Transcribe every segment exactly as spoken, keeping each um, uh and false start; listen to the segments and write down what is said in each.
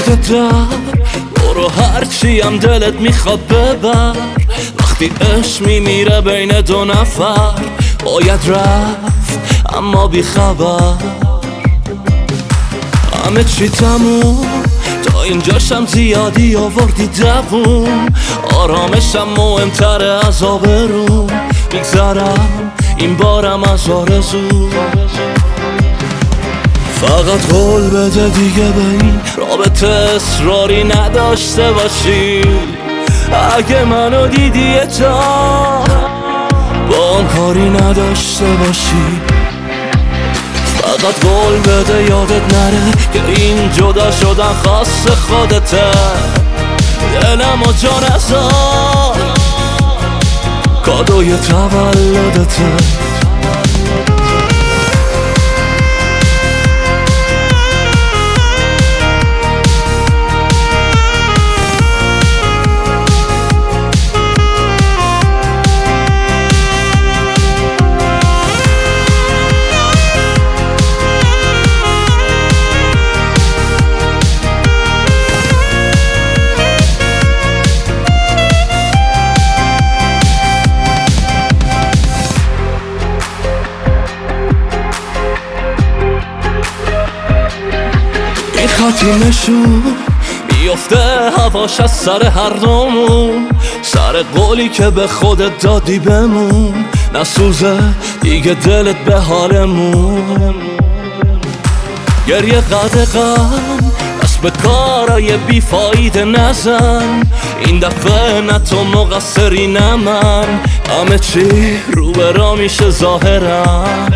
یادت رفت، برو هرچی هم دلت میخواد ببر. وقتی عشق میمیره بین دو نفر باید رفت اما بی خبر. همه چی تموم، تا اینجاشم زیادی آوردی دووم. آرامشم مهمتره از آبروم، میگذرم این بارم از آرزو. فقط قول بده دیگه به این رابطه اصراری نداشته باشی. اگه منو دیدی یه جا با اون کاری نداشته باشی. فقط قول بده یادت نره که این جدا شدن خاص خودته. دلم و جا نذار کادوی تولدته. خطی نشون میفته هواش از سر هر دومون. سر قولی که به خودت دادی بمون، نسوزه دیگه دلت به حالمون. گریه قدقم دست به کارای بیفایده نزن. این دفعه نه تو مقصری نه من، همه چی رو به را میشه ظاهرم.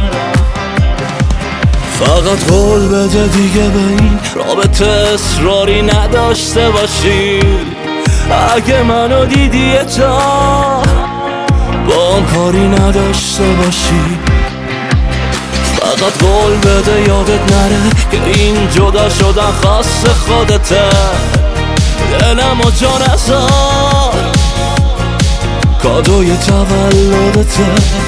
فقط قول بده دیگه به این رابطه اصراری نداشته باشی. اگه منو دیدی یه جا با اون کاری نداشته باشی. فقط قول بده یادت نره که این جدا شدن خاص خودته. دلم و جا نذار کادوی تولدته.